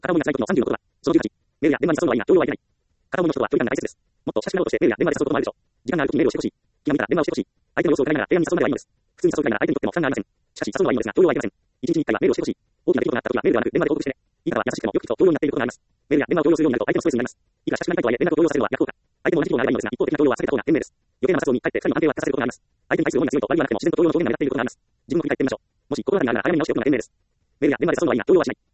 片思いが辛い時の30のことは、その18、メールや電話に誘うのはいいが、容量はいけない。片思いの人とは距離感が大切です。もっと親しくなろうとしてメールや電話で誘うこともあるでしょう。時間がある時にメールをしてほしい。気が向いたら電話をしてほしい。相手の様子を伺いながら手紙に誘うまではいいのです。普通に誘うくらいなら相手にとっても負担がありません。しかし、誘うのはいいのですが、容量はいけません。一日に一回はメールをしてほしい。大きな出来事があった時はメールではなく電話で報告してね。いいかは優しくてもよく聞くと強要になっていることがあります。メールや電話を強要するようになると相手のストレスになります。いくら親しくなりたいとはいえ連絡を強要させるのは逆効果。相手も同じ気分があればいいのですが、一方的な強要は避けた方が賢明です。余計な摩擦にかえって二人の関係を悪化させることがあります。相手に対する思いが強いと悪意はなくても自然と強要の表現が目立っていることがあります。自分を振り返ってみましょう。もし心当たりがあるなら早めに直しておくのが賢明です。メールや電話で誘うのはいいが強要はしない。